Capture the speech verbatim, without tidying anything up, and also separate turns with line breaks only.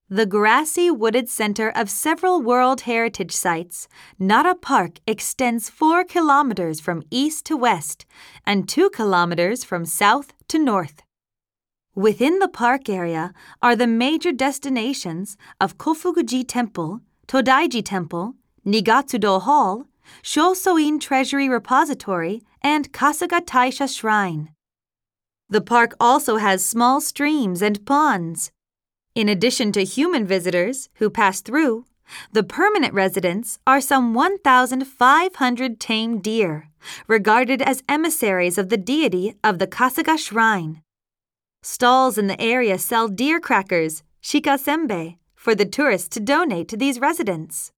The grassy wooded center of several World Heritage Sites, Nara Park extends four kilometers from east to west and two kilometers from south to north. Within the park area are the major destinations of Kofukuji Temple, Todaiji Temple, Nigatsudo Hall, Shosoin Treasury Repository, and Kasuga Taisha Shrine. The park also has small streams and ponds. In addition to human visitors who pass through, the permanent residents are some one thousand five hundred tame deer, regarded as emissaries of the deity of the Kasuga Shrine. Stalls in the area sell deer crackers, shikasenbei, for the tourists to donate to these residents.